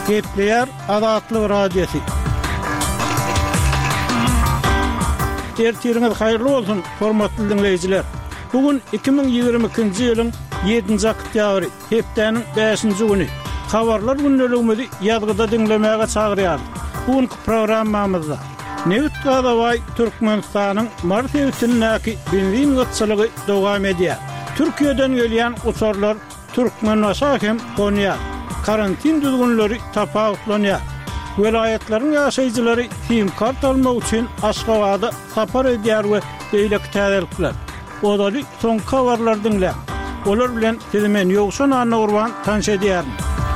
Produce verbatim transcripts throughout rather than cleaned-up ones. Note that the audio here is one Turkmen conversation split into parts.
Gepleyer Azatlyk Radiosu. Ertiriniz hayırlı olsun hormatly dinleyijiler. Bugün iki bin ýygrimi ikinji ýylyň ýedinji oktýabry, hepdenin beşinji güni. Habarlar günneligimizi ýazgyda dinlemäge çagyrýar. Bugünkü programmamyzda Newt Gadaway Türkmenistanyň Mart ýetindäki benzin gıtçylygy dowam edýär. Türkiýeden gelýän uçarlar Türkmenbaşa hem gonýar. Karantin düzgünleri tapawutlanýar. Welaýetlaryň ýaşaýjylary film kart almak üçin Aşgabatda sapar edýär we beýle täzelikler. Odaly soň habarlar dinlä. Olar bilen sizimen ýogşan anyny gurban tanış edýär.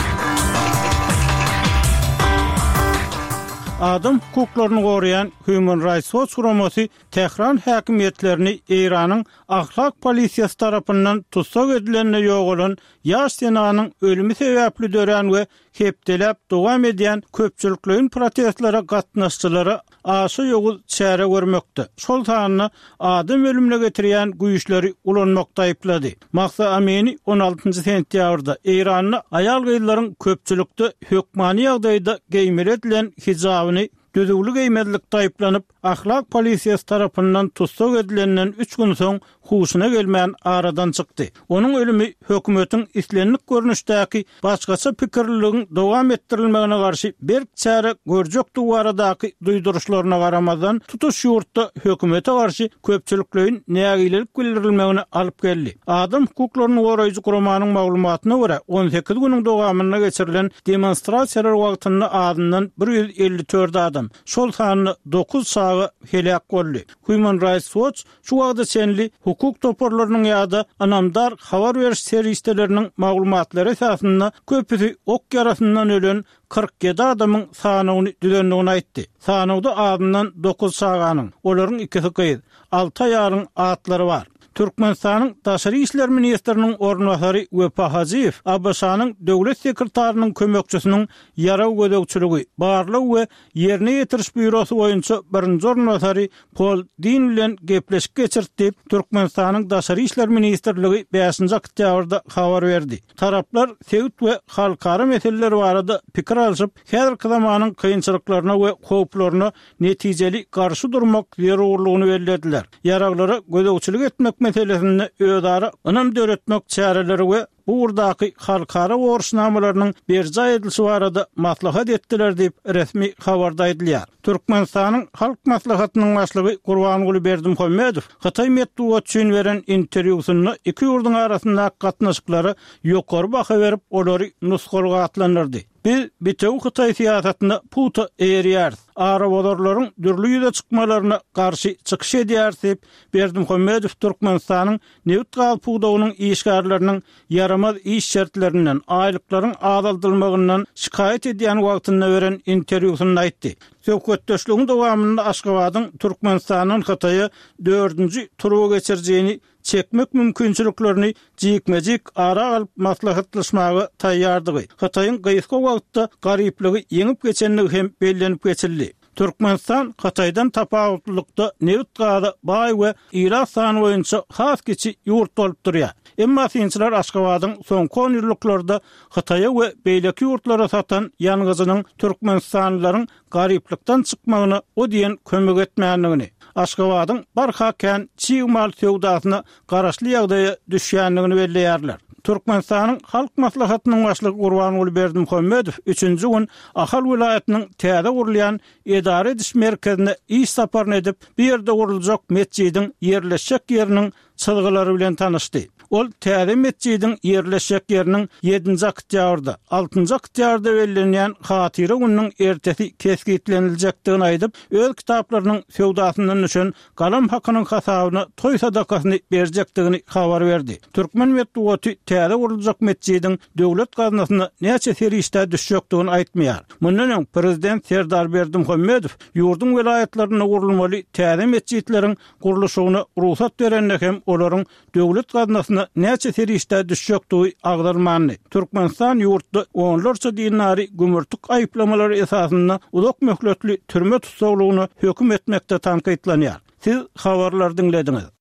Adam hukuklaryny gorayan Human Rights Watch guramasy Tehran häkimetlerini Iranyň ahlak polisiýasy tarapyndan tutsak edilenine ýok bolan ýaş senanyň ölümi sebäpli dören we hepdelep dowam edýän köpçülikleriň protestlara gatnaşçylary aşy ýogul çäre görmekde. Şol tanyny adam ölümine getirýän güýçleri ulanmakda aýplady. Mahsa Amini on altynjy sentýabrda Iranyň aýal gyýlaryň köpçülikde hökmany ýagdaýda geýmir edilen hijabyny düzgünlik eýmedilikde aýplanyp ahlak polisiýasy tarapyndan tutsak edilenden üç gün soň huşuna gelmän aradan çykdy. Onuň ölümi hökümetiň islenlik görnüşdäki başgaça pikirliligiň dowam etdirilmegine garşy bir çäre görjek duwaradaky duýduruşlaryna garamazdan tutuş ýurtda hökümete garşy köpçülikleriň nägilelik bildirilmegine alyp geldi. Adam hukuklaryny goraýjy guramanyň maglumatyna görä on sekiz güniň dowamyna geçirilen demonstrasiýalar wagtynda adından bir ýüz elli dört adam şol sanyny dokuz sagy helak boldy. Human Rights Watch şu wagtda senli hukuk toporlarynyň ýa-da anamdar habar beriş serwisleriniň maglumatlary esasynda köpüsi ok yarasyndan ölen kırk yedi adamyň sanyny düzenligini aýtdy. Sanyda adından dokuz saganyň, olaryň ikisi gyýyz, alty ýaryň atlary bar. Türkmenistanyň Daşary işler ministriniň ornwasary Wepa Hajiýew Abbasanyň döwlet sekretarynyň kömekçisiniň ýaraw gödekçiligi, barlyk we ýerine ýetiriş bürosu boýunça birinji ornwasary Paul Din bilen gepleşik geçirdi. Türkmenistanyň Daşary işler ministrligi beşinji oktýabrda habar berdi. Taraplar sewit we halkara meseleler barada pikir alşyp, häzirki zamanyň kynçylyklaryna we howplaryna netijeli garşy durmak zerurlygyny bellädiler. Ýaraglary gödekçilik etmek meselesini öýdara önüm döretmek çäreleri we bu urdaky halkara worşnamalarynyň berja edilşi barada maslahat etdiler diýip resmi habarda aýdylýar. Türkmenistanyň halk maslahatynyň başlygy Gurbanguly Berdimuhammedow Hatay medeniýet üçin beren interwýusyny iki ýurduň arasynda gatnaşyklary ýokary baha berip olary nusgalga atlanyrdy. Biz bitew Hatay siýasatyna puta eýerýär. Arabalarlaryň dürli ýüze çykmalaryna garşy çykyş edýär diýip Berdimuhammedow Türkmenistanyň Newt Gadawanyň işgärlerini yaramaz iş şertlerinden, aýlyklaryň azaldylmagyndan şikayet edýän wagtynda beren interwýusyny aýtdy. Söhbetdeşligiň dowamında Aşgabatyň Türkmenistanyň Hataýa dördünji turuga geçirjegini çekmek mümkinçiliklerini jikmejik ara alyp maslahatlaşmagy taýýardygy. Hataýyň gyýyska wagtda garypligi ýeňip geçenligi hem bellenip geçildi. Türkmenistan Hataýdan tapawutlykda Newt Gadaw baý we ýyla sany boýunça has geçi ýurt bolup durýar. Emma synçylar Aşgabatyň soňky on ýyllarynda Hataýa we beýleki ýurtlara satan ýangyzynyň türkmenistanlylaryň garyplykdan çykmagyna o diýen kömek etmänligini, Aşgabatyň barhaken çiğmal sewdasyna garaşly ýagdaýa düşýänligini belleýärler. Türkmenistanyň halk maslahatynyň başlygy Gurbanguly Berdimuhammedow üçünji gün Ahal vilayatynyň täze gurulýan edare ediş merkezine iş saparyny edip bir ýerde guruljak mescidiň ýerleşjek ýeriniň çylgylary bilen tanışdy. Ol täze mescidiň ýerleşjek ýeriniň ýedinji oktýabrda, altynjy oktýabrda bellenýän hatyra günüň ertesi keskitleniljakdygyny aýdyp, öz kitaplarynyň sewdasyndan düşen galam hakynyň hasabyny toý sadakasyny berjekdigini habar berdi. Türkmen medeniýeti täze guruljak mescidiň döwlet gaznasyna näçe serişde düşjekdigini aýtmaýar. Mundan öň prezident Serdar Berdimuhammedow ýurdun vilayatlaryna gurulmaly täze mescidleriň guruluşyna ruhsat berende hem olaryň döwlet gaznasyna näçe serişde düşjekdigi agdarmanly. Türkmenistan ýurtda onlarça dinari gümürtük aýplamalary esasynda uzak möhletli türme tutsaglygyny höküm etmekde tanqidlanýar. Siz habarlar dinlediňiz.